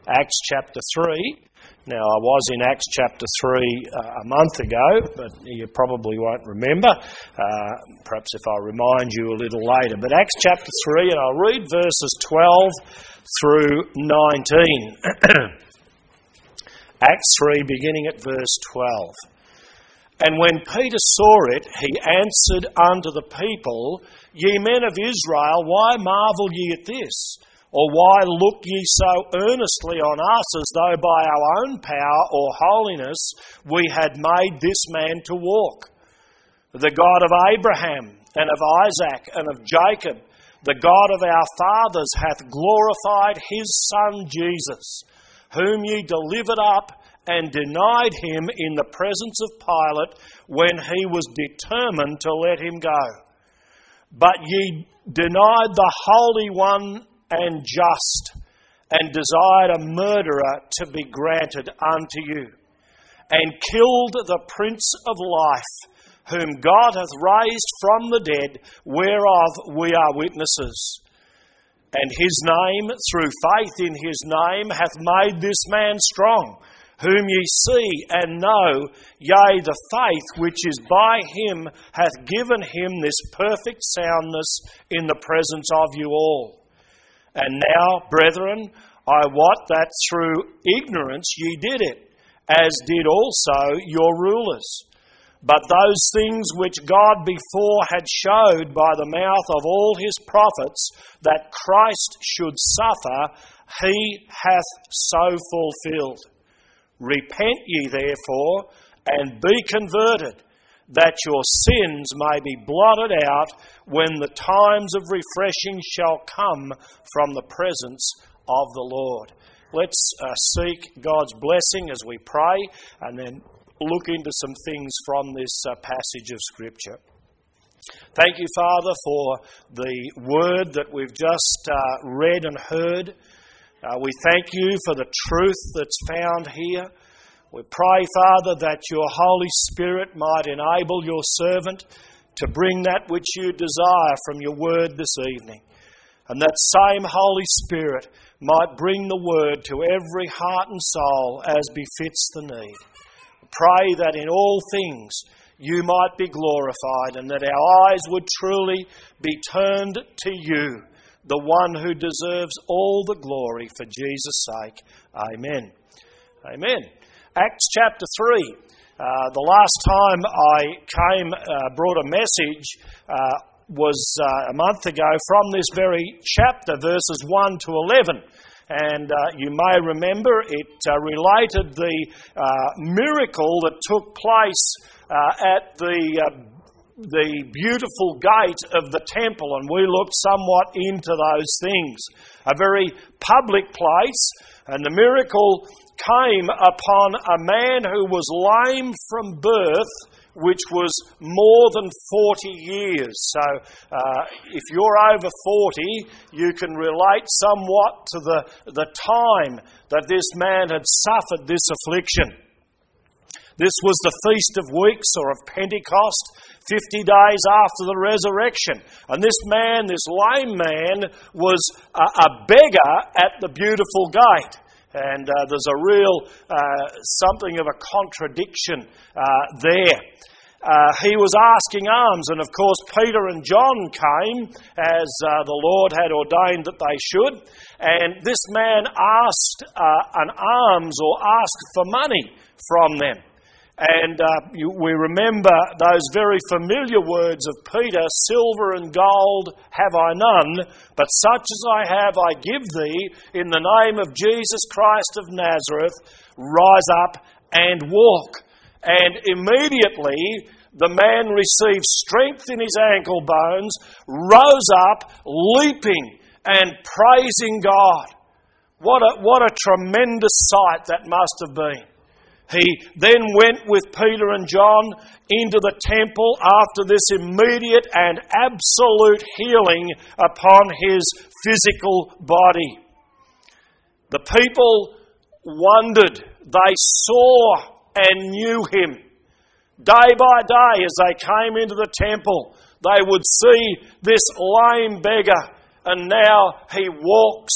Acts chapter 3. Now, I was in Acts chapter 3 a month ago, but you probably won't remember. Perhaps if I remind you a little later. But Acts chapter 3, and I'll read verses 12 through 19. Acts 3, beginning at verse 12. And when Peter saw it, he answered unto the people, Ye men of Israel, why marvel ye at this? Or why look ye so earnestly on us, as though by our own power or holiness we had made this man to walk? The God of Abraham, and of Isaac, and of Jacob, the God of our fathers, hath glorified his Son Jesus, whom ye delivered up and denied him in the presence of Pilate, when he was determined to let him go. But ye denied the Holy One and just, and desired a murderer to be granted unto you, and killed the Prince of Life, whom God hath raised from the dead, whereof we are witnesses. And his name, through faith in his name, hath made this man strong, whom ye see and know, yea, the faith which is by him hath given him this perfect soundness in the presence of you all. And now, brethren, I wot that through ignorance ye did it, as did also your rulers. But those things which God before had showed by the mouth of all his prophets, that Christ should suffer, he hath so fulfilled. Repent ye therefore, and be converted, that your sins may be blotted out, when the times of refreshing shall come from the presence of the Lord. Let's seek God's blessing as we pray, and then look into some things from this passage of Scripture. Thank you, Father, for the word that we've just read and heard. We thank you for the truth that's found here. We pray, Father, that your Holy Spirit might enable your servant to bring that which you desire from your word this evening. And that same Holy Spirit might bring the word to every heart and soul as befits the need. Pray that in all things you might be glorified, and that our eyes would truly be turned to you, the one who deserves all the glory, for Jesus' sake. Amen. Amen. Acts chapter 3. The last time I brought a message was a month ago from this very chapter, verses 1 to 11. And you may remember it related the miracle that took place at the beautiful gate of the temple, and we looked somewhat into those things. A very public place, and the miracle came upon a man who was lame from birth, which was more than 40 years. So if you're over 40, you can relate somewhat to the time that this man had suffered this affliction. This was the Feast of Weeks, or of Pentecost, 50 days after the resurrection. And this man, this lame man, was a beggar at the beautiful gate. And there's a real something of a contradiction there. He was asking alms, and of course Peter and John came as the Lord had ordained that they should. And this man asked an alms, or asked for money from them. And we remember those very familiar words of Peter, silver and gold have I none, but such as I have I give thee, in the name of Jesus Christ of Nazareth, rise up and walk. And immediately the man received strength in his ankle bones, rose up, leaping and praising God. What a tremendous sight that must have been. He then went with Peter and John into the temple after this immediate and absolute healing upon his physical body. The people wondered. They saw and knew him. Day by day as they came into the temple, they would see this lame beggar, and now he walks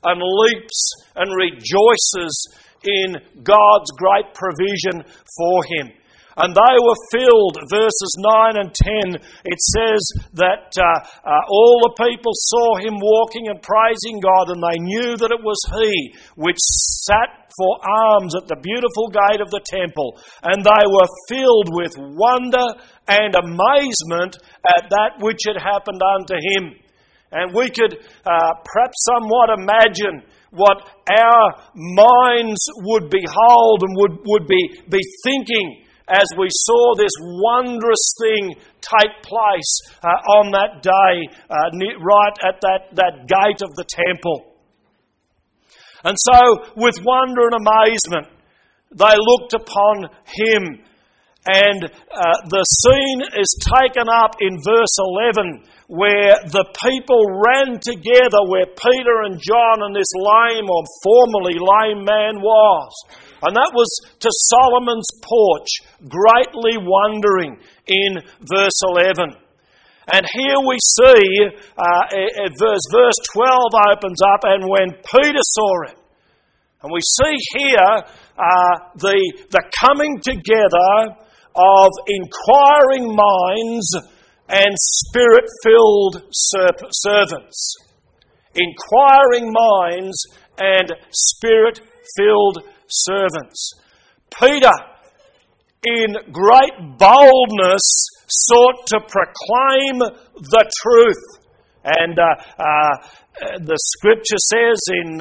and leaps and rejoices in God's great provision for him. And they were filled, verses 9 and 10, it says that all the people saw him walking and praising God, and they knew that it was he which sat for alms at the beautiful gate of the temple. And they were filled with wonder and amazement at that which had happened unto him. And we could perhaps somewhat imagine what our minds would behold and would be thinking as we saw this wondrous thing take place on that day, right at that gate of the temple. And so, with wonder and amazement, they looked upon him. And the scene is taken up in verse 11, where the people ran together where Peter and John and this lame or formerly lame man was. And that was to Solomon's porch, greatly wondering in verse 11. And here we see, verse 12 opens up, and when Peter saw it, and we see here the coming together of inquiring minds and spirit-filled servants. Inquiring minds and spirit-filled servants. Peter, in great boldness, sought to proclaim the truth. And the scripture says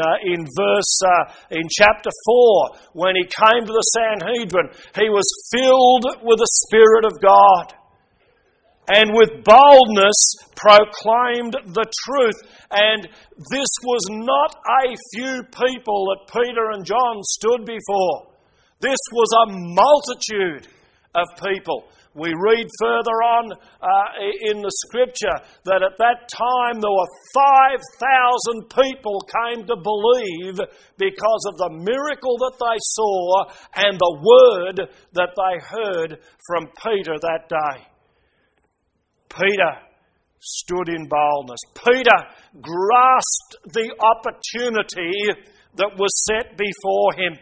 in chapter 4, when he came to the Sanhedrin, he was filled with the Spirit of God, and with boldness proclaimed the truth. And this was not a few people that Peter and John stood before. This was a multitude of people. We read further on in the scripture that at that time there were 5,000 people came to believe because of the miracle that they saw and the word that they heard from Peter that day. Peter stood in boldness. Peter grasped the opportunity that was set before him.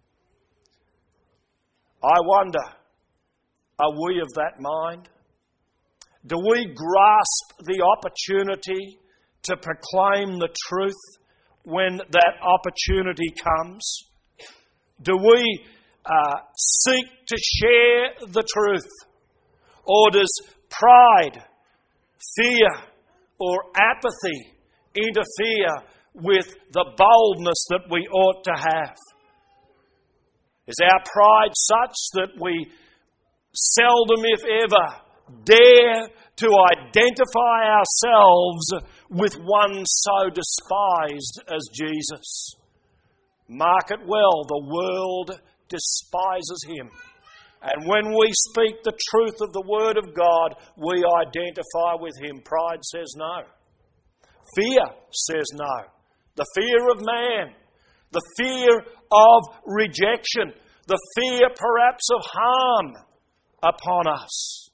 I wonder, are we of that mind? Do we grasp the opportunity to proclaim the truth when that opportunity comes? Do we seek to share the truth? Or does pride, fear, or apathy interfere with the boldness that we ought to have? Is our pride such that we seldom, if ever, dare to identify ourselves with one so despised as Jesus? Mark it well, the world despises him. And when we speak the truth of the Word of God, we identify with him. Pride says no. Fear says no. The fear of man. The fear of rejection. The fear perhaps of harm upon us.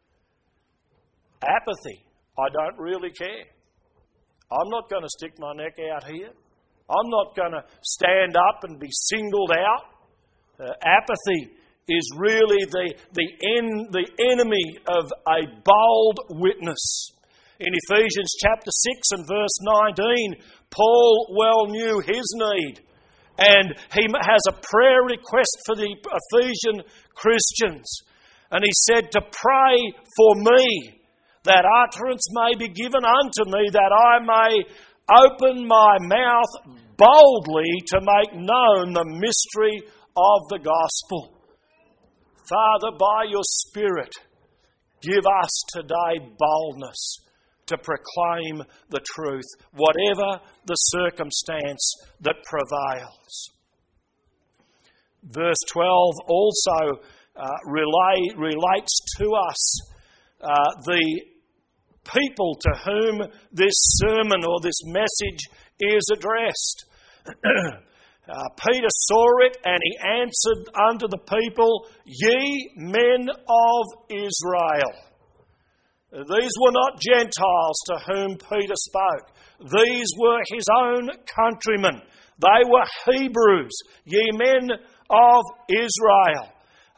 Apathy. I don't really care. I'm not going to stick my neck out here. I'm not going to stand up and be singled out. Apathy is really the enemy of a bold witness. In Ephesians chapter 6 and verse 19, Paul well knew his need. And he has a prayer request for the Ephesian Christians. And he said to pray for me, that utterance may be given unto me, that I may open my mouth boldly to make known the mystery of the gospel. Father, by your Spirit, give us today boldness to proclaim the truth, whatever the circumstance that prevails. Verse 12 also relates to us the people to whom this sermon or this message is addressed. Peter saw it, and he answered unto the people, Ye men of Israel. These were not Gentiles to whom Peter spoke. These were his own countrymen. They were Hebrews, ye men of Israel.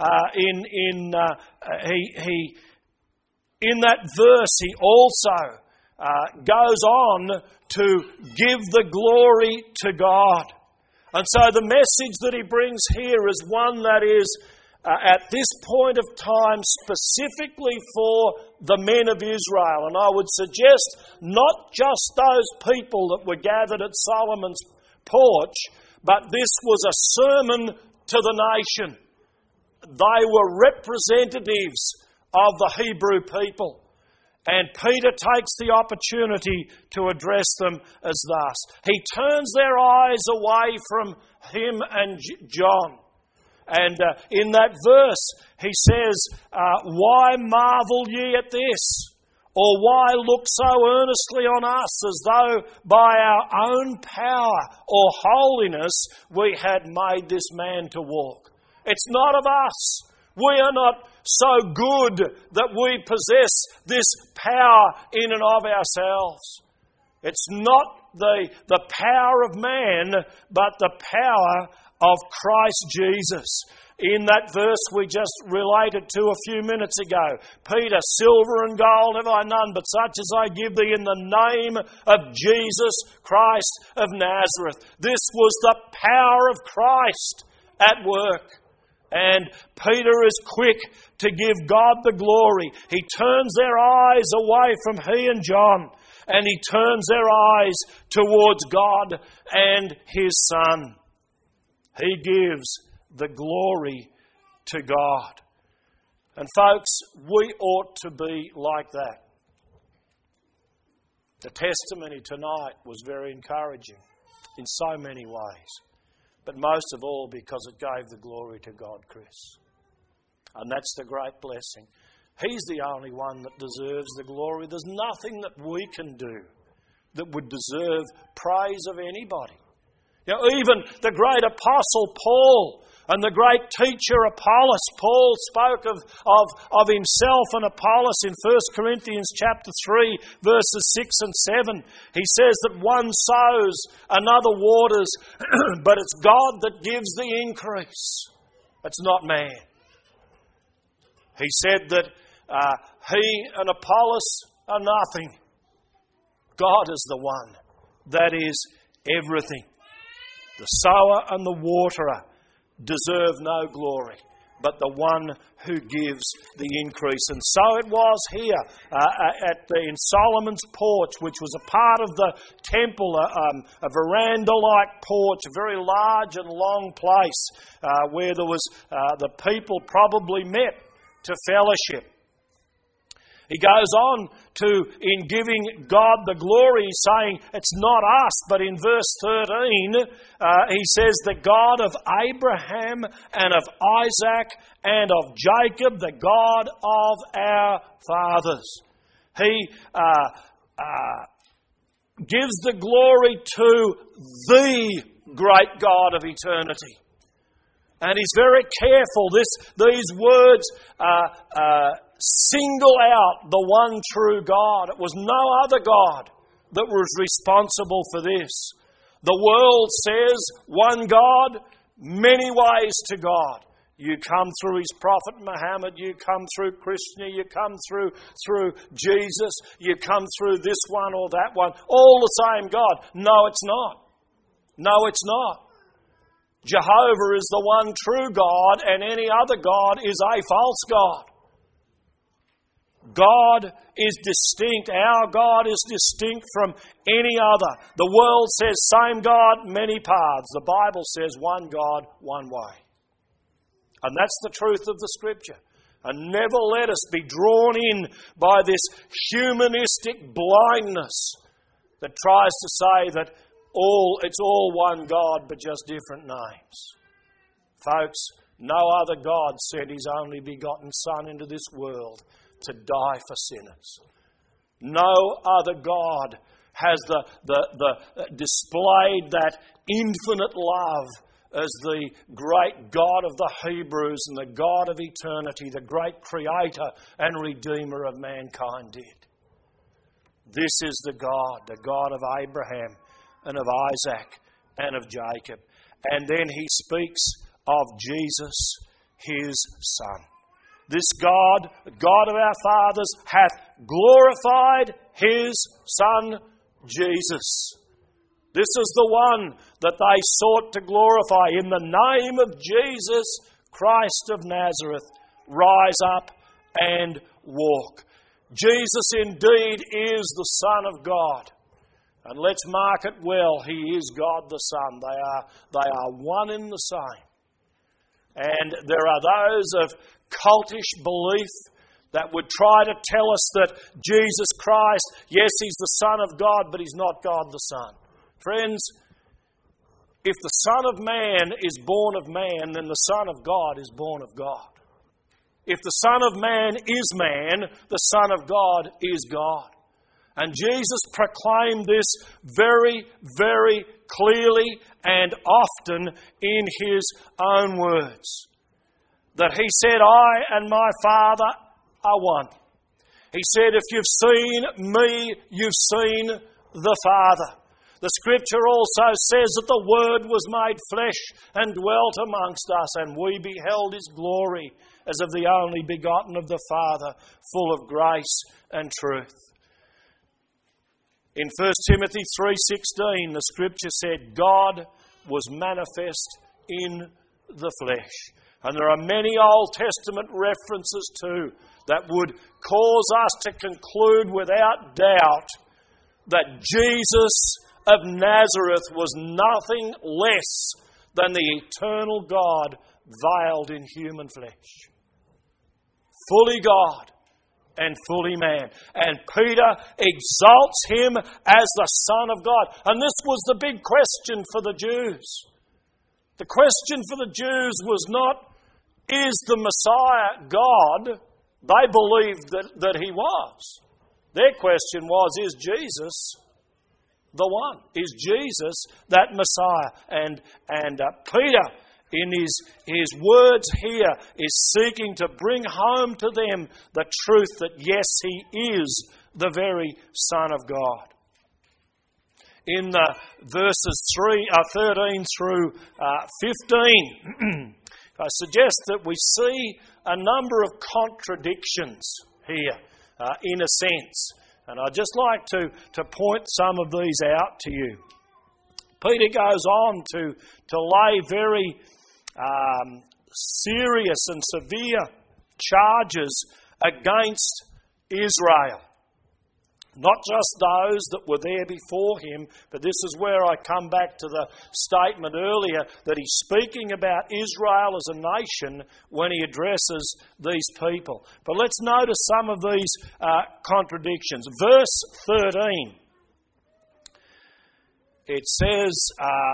In that verse, he also goes on to give the glory to God. And so the message that he brings here is one that is, at this point of time, specifically for the men of Israel. And I would suggest not just those people that were gathered at Solomon's porch, but this was a sermon to the nation. They were representatives of the Hebrew people. And Peter takes the opportunity to address them as thus. He turns their eyes away from him and John. And in that verse, he says, why marvel ye at this? Or why look so earnestly on us, as though by our own power or holiness we had made this man to walk? It's not of us. We are not so good that we possess this power in and of ourselves. It's not the power of man, but the power of Christ Jesus. In that verse we just related to a few minutes ago, Peter, silver and gold have I none, but such as I give thee in the name of Jesus Christ of Nazareth. This was the power of Christ at work. And Peter is quick to give God the glory. He turns their eyes away from he and John, and he turns their eyes towards God and his Son. He gives the glory to God. And folks, we ought to be like that. The testimony tonight was very encouraging in so many ways. But most of all because it gave the glory to God, Chris. And that's the great blessing. He's the only one that deserves the glory. There's nothing that we can do that would deserve praise of anybody. You know, even the great apostle Paul and the great teacher Apollos. Paul spoke of himself and Apollos in 1 Corinthians chapter 3, verses 6 and 7. He says that one sows, another waters, but it's God that gives the increase. It's not man. He said that he and Apollos are nothing. God is the one that is everything. The sower and the waterer deserve no glory, but the one who gives the increase. And so it was here in Solomon's porch, which was a part of the temple, a veranda-like porch, a very large and long place where there was the people probably met to fellowship. He goes on to, in giving God the glory, saying it's not us, but in verse 13, he says, the God of Abraham and of Isaac and of Jacob, the God of our fathers. He gives the glory to the great God of eternity. And he's very careful. These words single out the one true God. It was no other God that was responsible for this. The world says one God, many ways to God. You come through his prophet Muhammad, you come through Krishna, you come through Jesus, you come through this one or that one. All the same God. No, it's not. No, it's not. Jehovah is the one true God, and any other God is a false God. God is distinct. Our God is distinct from any other. The world says same God, many paths. The Bible says one God, one way. And that's the truth of the Scripture. And never let us be drawn in by this humanistic blindness that tries to say that it's all one God but just different names. Folks, no other God sent his only begotten Son into this world to die for sinners. No other God has displayed that infinite love as the great God of the Hebrews and the God of eternity, the great Creator and Redeemer of mankind did. This is the God of Abraham and of Isaac and of Jacob. And then he speaks of Jesus, his Son. This God, God of our fathers, hath glorified his Son, Jesus. This is the one that they sought to glorify. In the name of Jesus Christ of Nazareth, rise up and walk. Jesus indeed is the Son of God. And let's mark it well, he is God the Son. They are one in the same. And there are those of cultish belief that would try to tell us that Jesus Christ, yes, he's the Son of God, but he's not God the Son. Friends, if the Son of Man is born of man, then the Son of God is born of God. If the Son of Man is man, the Son of God is God. And Jesus proclaimed this very, very clearly and often in his own words. That he said, I and my Father are one. He said, if you've seen me, you've seen the Father. The Scripture also says that the Word was made flesh and dwelt amongst us, and we beheld his glory as of the only begotten of the Father, full of grace and truth. In 1 Timothy 3:16, the Scripture said, God was manifest in the flesh. And there are many Old Testament references too that would cause us to conclude without doubt that Jesus of Nazareth was nothing less than the eternal God veiled in human flesh. Fully God and fully man. And Peter exalts him as the Son of God. And this was the big question for the Jews. The question for the Jews was not, is the Messiah God? They believed that he was. Their question was, is Jesus the one? Is Jesus that Messiah? And Peter, in his words here, is seeking to bring home to them the truth that yes, he is the very Son of God. In verses 13 through 15, I suggest that we see a number of contradictions here, in a sense. And I'd just like to point some of these out to you. Peter goes on to lay very serious and severe charges against Israel. Not just those that were there before him, but this is where I come back to the statement earlier that he's speaking about Israel as a nation when he addresses these people. But let's notice some of these contradictions. Verse 13, it says,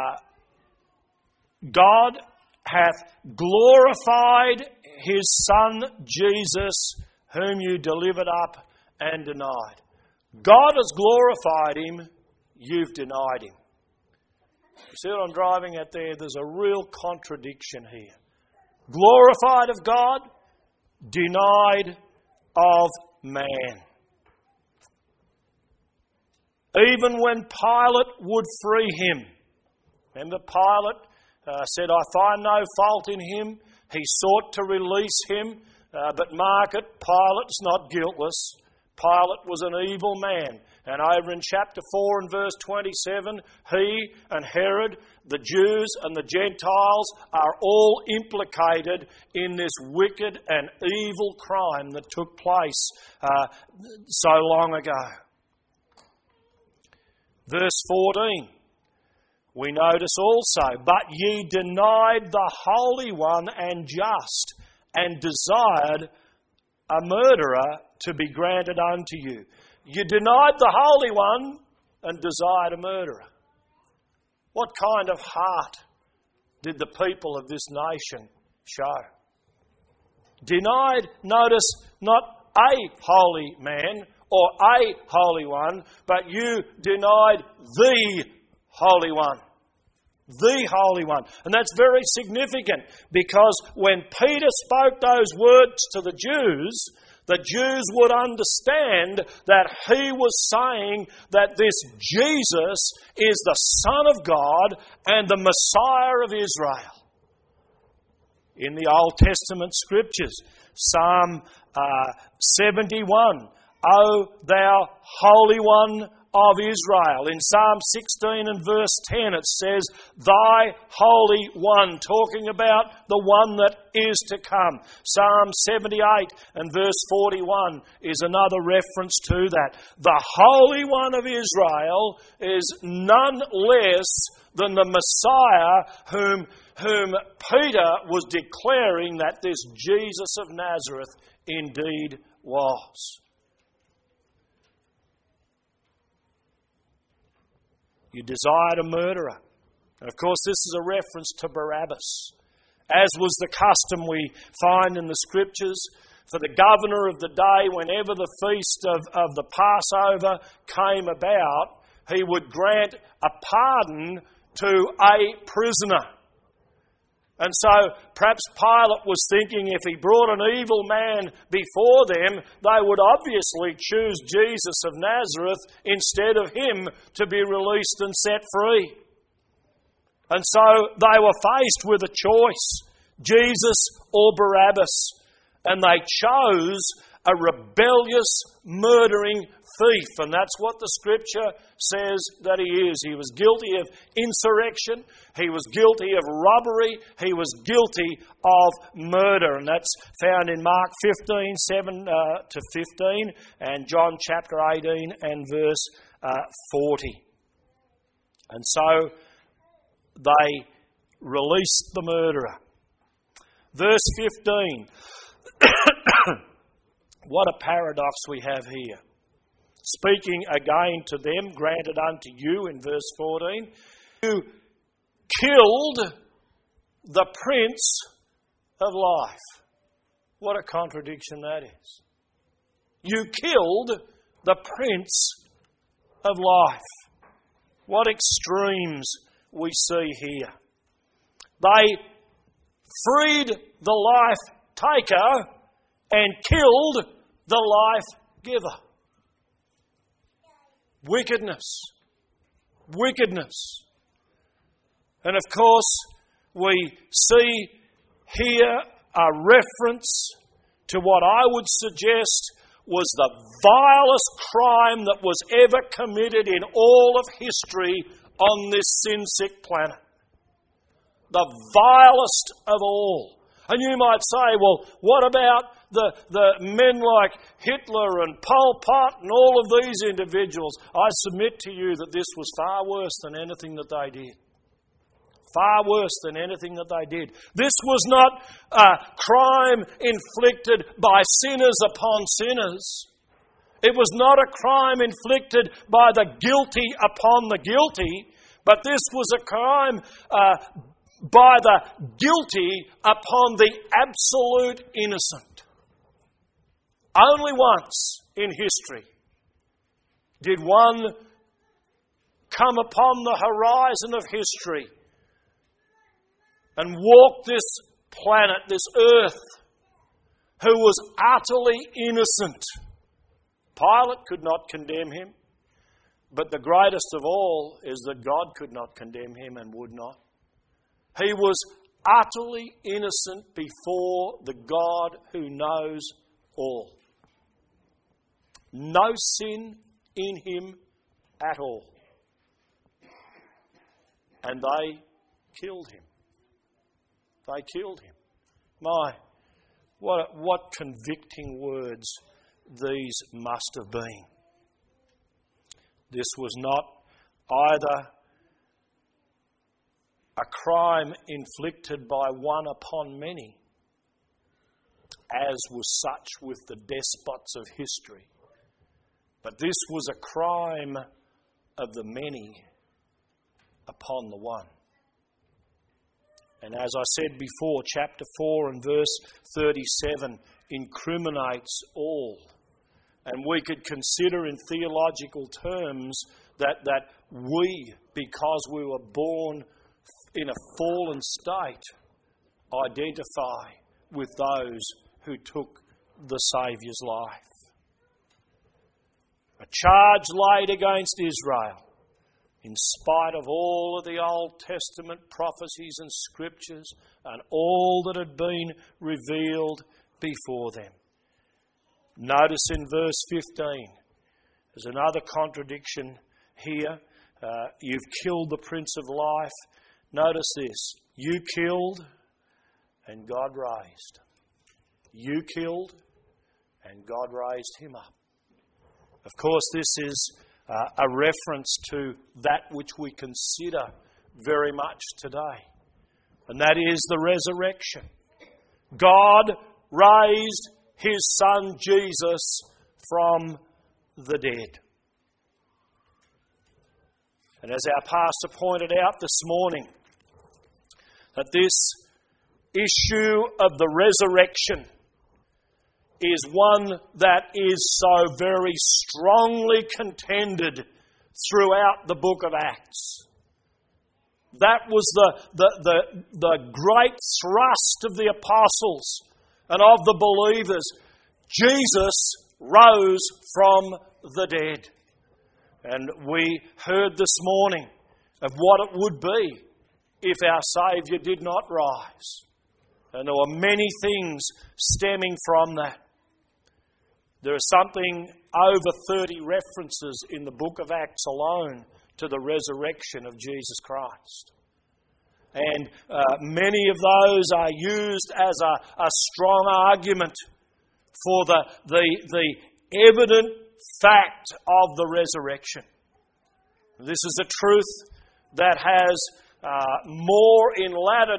God hath glorified his Son Jesus, whom you delivered up and denied. God has glorified him, you've denied him. You see what I'm driving at there? There's a real contradiction here. Glorified of God, denied of man. Even when Pilate would free him. Remember, Pilate said, I find no fault in him. He sought to release him, but mark it, Pilate's not guiltless. Pilate was an evil man. And over in chapter 4 and verse 27, he and Herod, the Jews and the Gentiles, are all implicated in this wicked and evil crime that took place so long ago. Verse 14, we notice also, but ye denied the Holy One and just, and desired a murderer to be granted unto you. You denied the Holy One and desired a murderer. What kind of heart did the people of this nation show? Denied, notice, not a holy man or a holy one, but you denied the Holy One. The Holy One. And that's very significant because when Peter spoke those words to the Jews, The Jews would understand that he was saying that this Jesus is the Son of God and the Messiah of Israel. In the Old Testament Scriptures, Psalm 71, O thou Holy One of Israel. In Psalm 16 and verse 10 it says, Thy Holy One, talking about the one that is to come. Psalm 78 and verse 41 is another reference to that. The Holy One of Israel is none less than the Messiah whom Peter was declaring that this Jesus of Nazareth indeed was. You desired a murderer. And of course, this is a reference to Barabbas. As was the custom we find in the Scriptures, for the governor of the day, whenever the feast of the Passover came about, he would grant a pardon to a prisoner. And so perhaps Pilate was thinking if he brought an evil man before them, they would obviously choose Jesus of Nazareth instead of him to be released and set free. And so they were faced with a choice, Jesus or Barabbas. And they chose a rebellious, murdering thief. And that's what the Scripture says that he is. He was guilty of insurrection. He was guilty of robbery. He was guilty of murder. And that's found in Mark 15, 7 to 15, and John chapter 18 and verse 40. And so they released the murderer. Verse 15. What a paradox we have here. Speaking again to them, granted unto you, in verse 14, you killed the Prince of Life. What a contradiction that is. You killed the Prince of Life. What extremes we see here. They freed the life taker and killed the life giver. Wickedness. Wickedness. And of course, we see here a reference to what I would suggest was the vilest crime that was ever committed in all of history on this sin-sick planet. The vilest of all. And you might say, well, what about the men like Hitler and Pol Pot and all of these individuals? I submit to you that this was far worse than anything that they did. Far worse than anything that they did. This was not a crime inflicted by sinners upon sinners. It was not a crime inflicted by the guilty upon the guilty, but this was a crime by the guilty upon the absolute innocent. Only once in history did one come upon the horizon of history and walk this planet, this earth, who was utterly innocent. Pilate could not condemn him, but the greatest of all is that God could not condemn him and would not. He was utterly innocent before the God who knows all. No sin in him at all. And they killed him. They killed him. My, what convicting words these must have been. This was not either a crime inflicted by one upon many, as was such with the despots of history, but this was a crime of the many upon the one. And as I said before, chapter 4 and verse 37 incriminates all. And we could consider in theological terms that we, because we were born in a fallen state, identify with those who took the Saviour's life. A charge laid against Israel, in spite of all of the Old Testament prophecies and scriptures and all that had been revealed before them. Notice in verse 15, there's another contradiction here. You've killed the Prince of Life. Notice this. You killed and God raised. You killed and God raised him up. Of course, this is a reference to that which we consider very much today. And that is the resurrection. God raised His Son Jesus from the dead. And as our pastor pointed out this morning, that this issue of the resurrection is one that is so very strongly contended throughout the book of Acts. That was the great thrust of the apostles and of the believers. Jesus rose from the dead. And we heard this morning of what it would be if our Saviour did not rise. And there were many things stemming from that. There are something over 30 references in the book of Acts alone to the resurrection of Jesus Christ. And many of those are used as a strong argument for the evident fact of the resurrection. This is a truth that has more in latter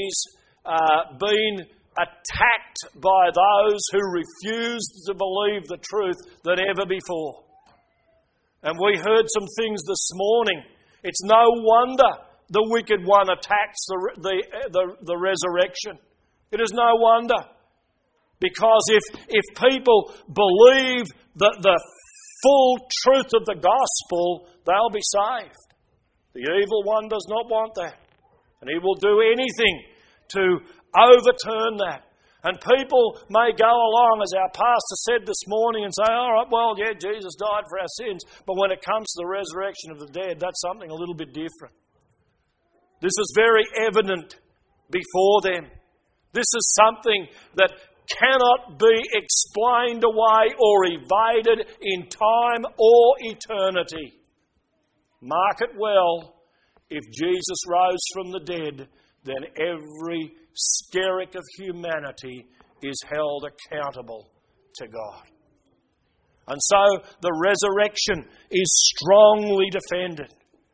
days been attacked by those who refused to believe the truth than ever before. And we heard some things this morning. It's no wonder the wicked one attacks the resurrection. It is no wonder. Because if people believe the full truth of the gospel, they'll be saved. The evil one does not want that. And he will do anything to overturn that. And people may go along, as our pastor said this morning, and say, all right, well, yeah, Jesus died for our sins. But when it comes to the resurrection of the dead, that's something a little bit different. This is very evident before them. This is something that cannot be explained away or evaded in time or eternity. Mark it well. If Jesus rose from the dead, then every skerrick of humanity is held accountable to God. And so the resurrection is strongly defended.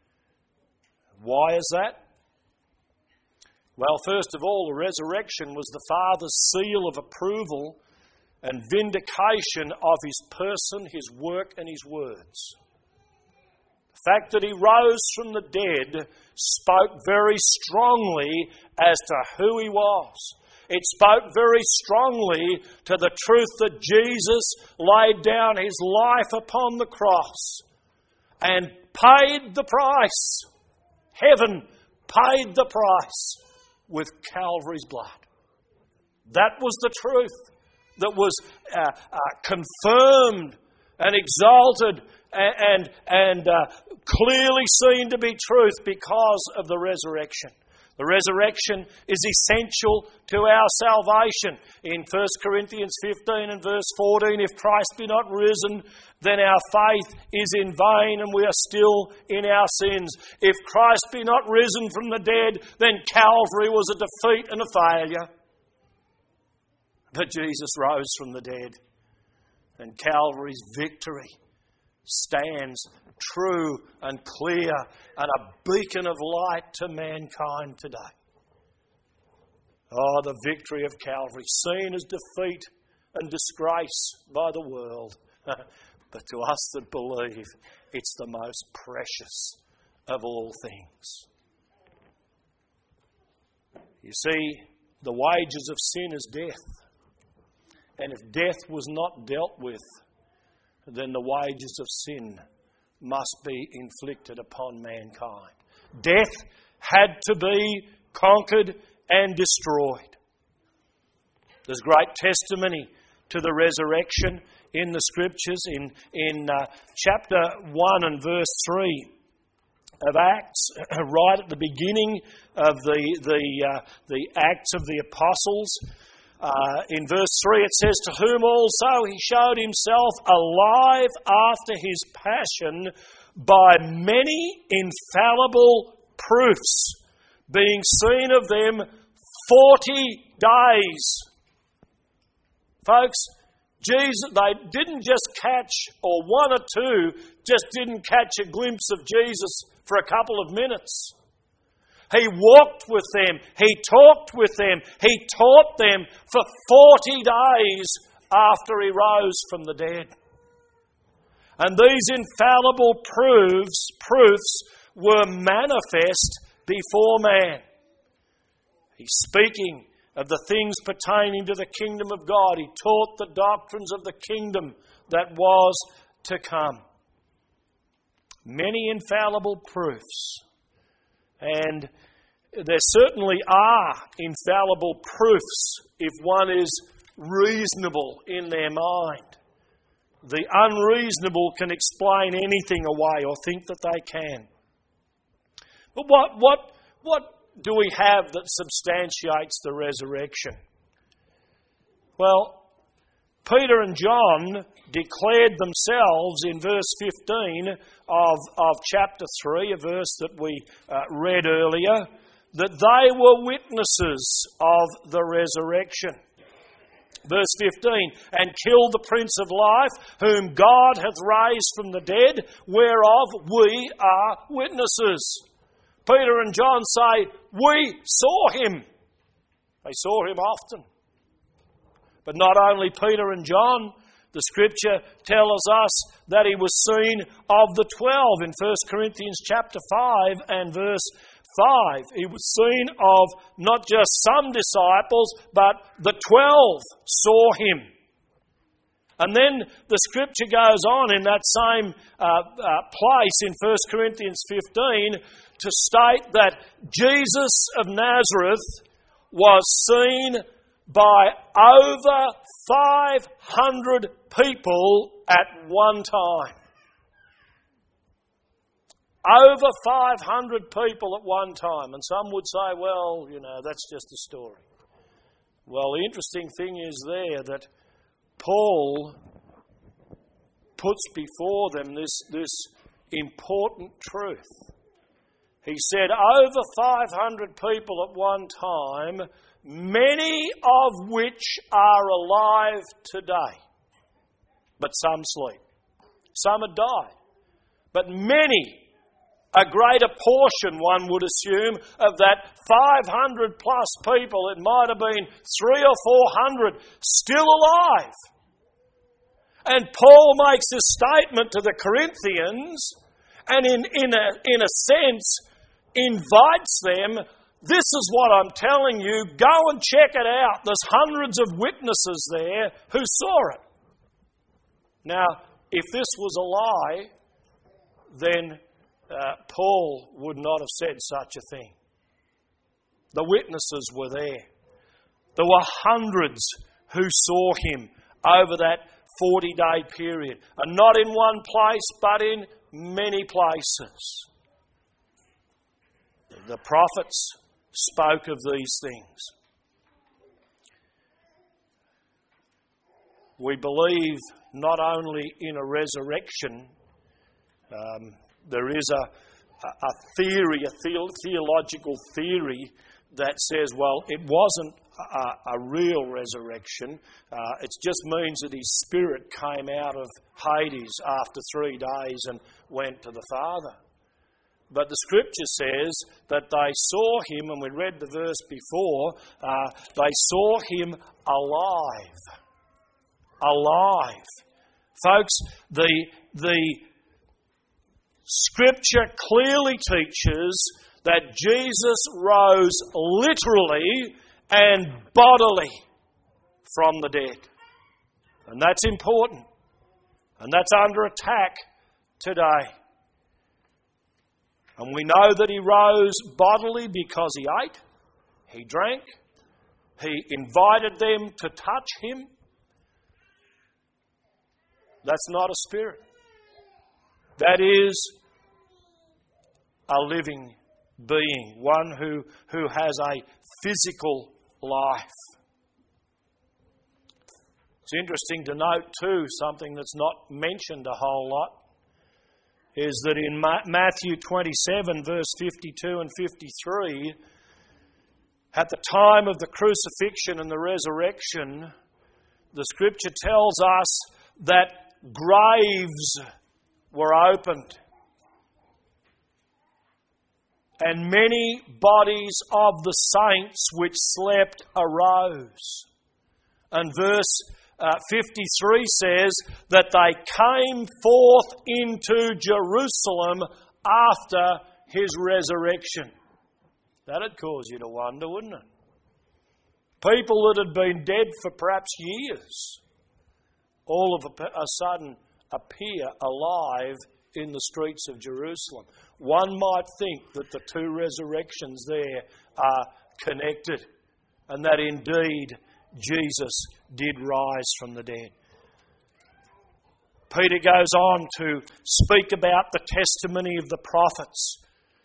Why is that? Well, first of all, the resurrection was the Father's seal of approval and vindication of His person, His work and His words. The fact that He rose from the dead spoke very strongly as to who He was. It spoke very strongly to the truth that Jesus laid down His life upon the cross and paid the price. Heaven paid the price with Calvary's blood. That was the truth that was confirmed and exalted and clearly seen to be truth because of the resurrection. The resurrection is essential to our salvation. In 1 Corinthians 15 and verse 14, if Christ be not risen, then our faith is in vain and we are still in our sins. If Christ be not risen from the dead, then Calvary was a defeat and a failure. But Jesus rose from the dead, and Calvary's victory stands true and clear and a beacon of light to mankind today. Oh, the victory of Calvary, seen as defeat and disgrace by the world. But to us that believe, it's the most precious of all things. You see, the wages of sin is death. And if death was not dealt with, then the wages of sin must be inflicted upon mankind. Death had to be conquered and destroyed. There's great testimony to the resurrection in the Scriptures. In chapter 1 and verse 3 of Acts, right at the beginning of the Acts of the Apostles, in verse 3 it says, "To whom also he showed himself alive after his passion by many infallible proofs, being seen of them 40 days." Folks, Jesus, they didn't just catch, or one or two just didn't catch a glimpse of Jesus for a couple of minutes. He walked with them, he talked with them, he taught them for 40 days after he rose from the dead. And these infallible proofs were manifest before man. He's speaking of the things pertaining to the kingdom of God. He taught the doctrines of the kingdom that was to come. Many infallible proofs. And there certainly are infallible proofs if one is reasonable in their mind. The unreasonable can explain anything away or think that they can. But what do we have that substantiates the resurrection? Well, Peter and John declared themselves in verse 15 of chapter 3, a verse that we read earlier, that they were witnesses of the resurrection. Verse 15, "And killed the Prince of Life, whom God hath raised from the dead, whereof we are witnesses." Peter and John say, "We saw him." They saw him often. But not only Peter and John, the Scripture tells us that he was seen of the 12 in 1 Corinthians chapter 5 and verse 5. He was seen of not just some disciples, but the 12 saw him. And then the Scripture goes on in that same place in 1 Corinthians 15 to state that Jesus of Nazareth was seen by over 500 people at one time. Over 500 people at one time. And some would say, well, that's just a story. Well, the interesting thing is there that Paul puts before them this important truth. He said, over 500 people at one time, many of which are alive today. But some sleep. Some have died. But many, a greater portion, one would assume, of that 500 plus people, it might have been 300 or 400, still alive. And Paul makes this statement to the Corinthians, and in a sense invites them, this is what I'm telling you, go and check it out. There's hundreds of witnesses there who saw it. Now, if this was a lie, then Paul would not have said such a thing. The witnesses were there. There were hundreds who saw him over that 40-day period. And not in one place, but in many places. The prophets spoke of these things. We believe not only in a resurrection, there is a theory, a theological theory that says, well, it wasn't a real resurrection. It just means that his spirit came out of Hades after 3 days and went to the Father. But the Scripture says that they saw him, and we read the verse before, they saw him alive. Alive. Folks, the Scripture clearly teaches that Jesus rose literally and bodily from the dead. And that's important. And that's under attack today. And we know that he rose bodily because he ate, he drank, he invited them to touch him, That's not a spirit. That is a living being, one who has a physical life. It's interesting to note too, something that's not mentioned a whole lot, is that in Matthew 27 verse 52 and 53, at the time of the crucifixion and the resurrection, the Scripture tells us that graves were opened and many bodies of the saints which slept arose. And verse 53 says that they came forth into Jerusalem after His resurrection. That'd cause you to wonder, wouldn't it? People that had been dead for perhaps years, all of a sudden appear alive in the streets of Jerusalem. One might think that the two resurrections there are connected, and that indeed Jesus did rise from the dead. Peter goes on to speak about the testimony of the prophets.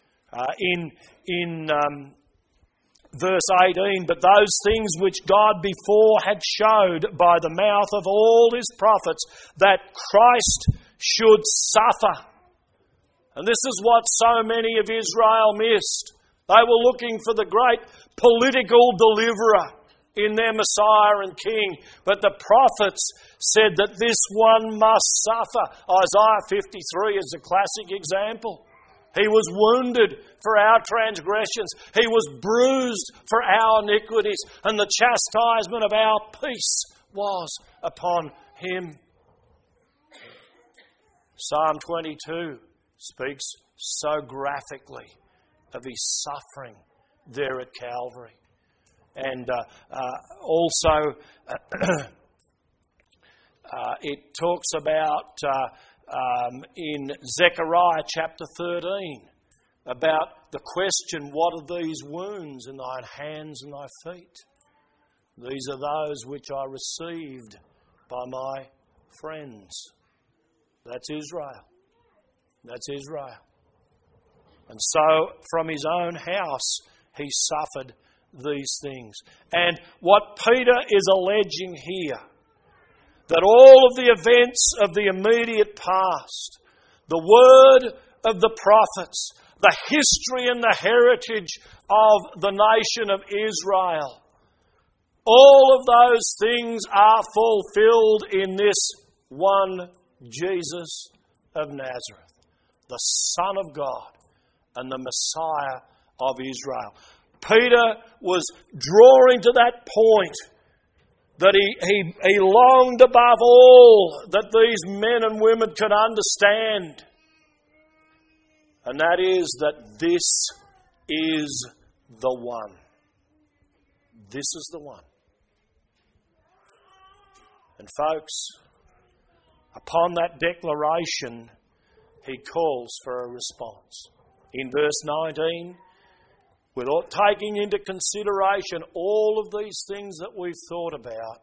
In verse 18, but those things which God before had showed by the mouth of all His prophets, that Christ should suffer. And this is what so many of Israel missed. They were looking for the great political deliverer in their Messiah and King. But the prophets said that this one must suffer. Isaiah 53 is a classic example. He was wounded for our transgressions. He was bruised for our iniquities. And the chastisement of our peace was upon Him. Psalm 22 speaks so graphically of His suffering there at Calvary. And also it talks about in Zechariah chapter 13 about the question, what are these wounds in thine hands and thy feet? These are those which I received by my friends. That's Israel. That's Israel. And so from His own house He suffered these things. And what Peter is alleging here, that all of the events of the immediate past, the word of the prophets, the history and the heritage of the nation of Israel, all of those things are fulfilled in this one Jesus of Nazareth, the Son of God and the Messiah of Israel. Peter was drawing to that point that he longed above all that these men and women could understand. And that is that this is the one. This is the one. And folks, upon that declaration, he calls for a response. In verse 19, without taking into consideration all of these things that we've thought about,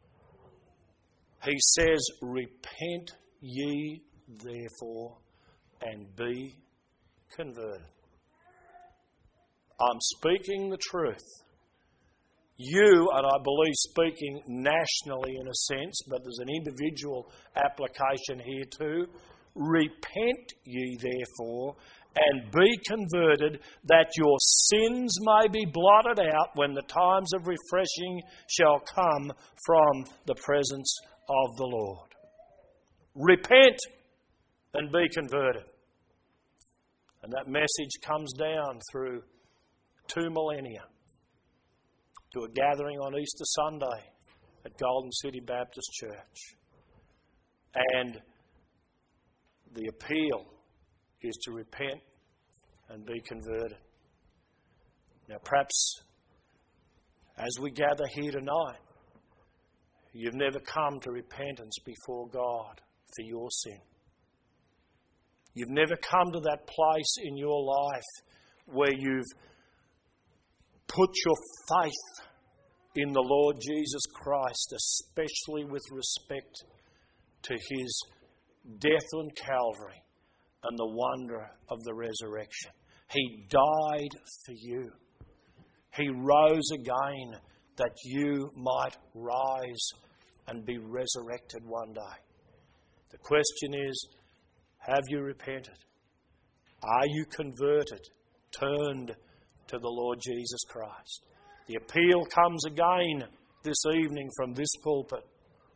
he says, repent ye therefore and be converted. I'm speaking the truth. You, and I believe speaking nationally in a sense, but there's an individual application here too. Repent ye therefore and be converted, that your sins may be blotted out when the times of refreshing shall come from the presence of the Lord. Repent and be converted. And that message comes down through 2 millennia to a gathering on Easter Sunday at Golden City Baptist Church. And the appeal is to repent and be converted. Now perhaps as we gather here tonight, you've never come to repentance before God for your sin. You've never come to that place in your life where you've put your faith in the Lord Jesus Christ, especially with respect to his death on Calvary and the wonder of the resurrection. He died for you. He rose again that you might rise and be resurrected one day. The question is, have you repented? Are you converted, turned to the Lord Jesus Christ? The appeal comes again this evening from this pulpit.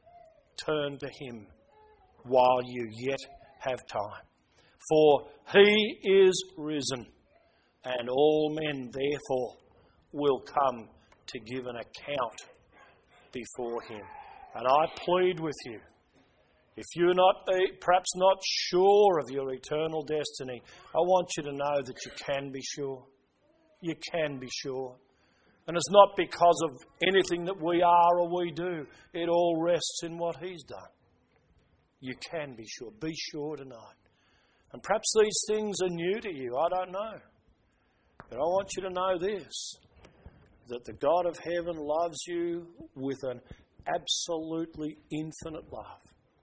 Turn to him while you yet have time. For he is risen, and all men therefore will come to give an account before him. And I plead with you, if you're perhaps not sure of your eternal destiny, I want you to know that you can be sure. You can be sure. And it's not because of anything that we are or we do. It all rests in what he's done. You can be sure. Be sure tonight. And perhaps these things are new to you. I don't know. But I want you to know this, that the God of heaven loves you with an absolutely infinite love.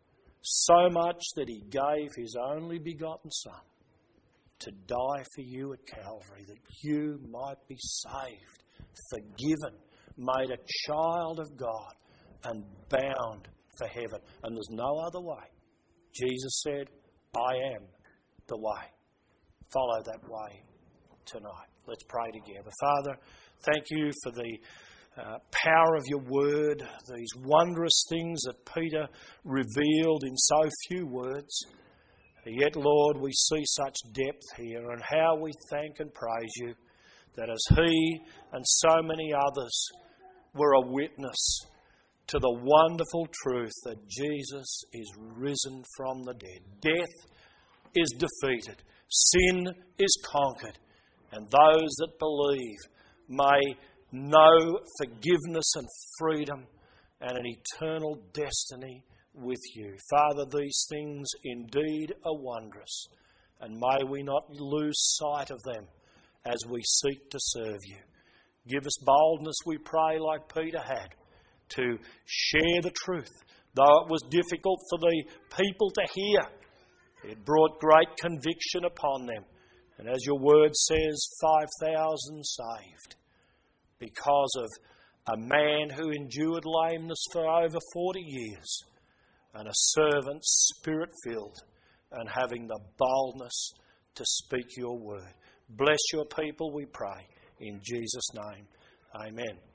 So much that he gave his only begotten Son to die for you at Calvary, that you might be saved, forgiven, made a child of God, and bound for heaven. And there's no other way. Jesus said, I am the way. Follow that way tonight. Let's pray together. Father, thank you for the power of your word, these wondrous things that Peter revealed in so few words. Yet, Lord, we see such depth here, and how we thank and praise you that as he and so many others were a witness to the wonderful truth that Jesus is risen from the dead. Death is defeated. Sin is conquered. And those that believe may know forgiveness and freedom and an eternal destiny with you. Father, these things indeed are wondrous, and may we not lose sight of them as we seek to serve you. Give us boldness, we pray, like Peter had, to share the truth. Though it was difficult for the people to hear, it brought great conviction upon them. And as your word says, 5,000 saved because of a man who endured lameness for over 40 years and a servant spirit-filled and having the boldness to speak your word. Bless your people, we pray. In Jesus' name, amen.